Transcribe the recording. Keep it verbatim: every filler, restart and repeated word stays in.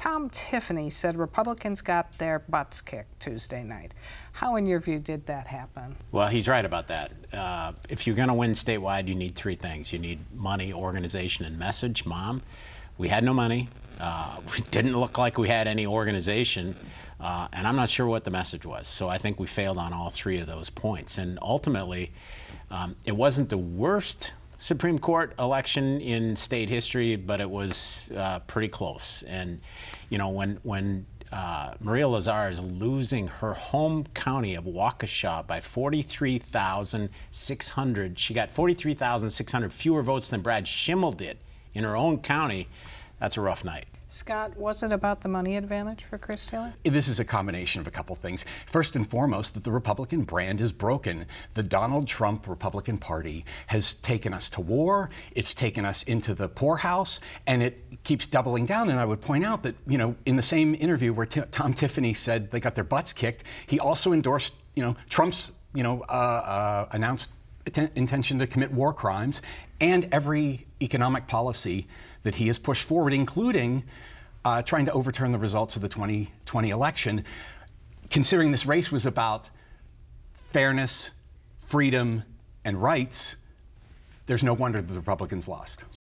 Tom Tiffany said Republicans got their butts kicked Tuesday night. How, in your view, did that happen? Well, he's right about that. Uh, if you're going to win statewide, you need three things. You need money, organization, and message. Mom, we had no money. Uh, we didn't look like we had any organization. Uh, and I'm not sure what the message was. So I think we failed on all three of those points. And ultimately, um, it wasn't the worst Supreme Court election in state history, but it was uh, pretty close. And, you know, when when uh, Maria Lazar is losing her home county of Waukesha by forty-three thousand six hundred, she got forty-three thousand six hundred fewer votes than Brad Schimmel did in her own county. That's a rough night. Scott, was it about the money advantage for Chris Taylor? This is a combination of a couple things. First and foremost, that the Republican brand is broken. The Donald Trump Republican Party has taken us to war. It's taken us into the poorhouse, and it keeps doubling down. And I would point out that, you know, in the same interview where T- Tom Tiffany said they got their butts kicked, he also endorsed, you know, Trump's, you know, uh, uh, announced atten- intention to commit war crimes and every economic policy that he has pushed forward, including uh, trying to overturn the results of the twenty twenty election. Considering this race was about fairness, freedom, and rights, there's no wonder that the Republicans lost.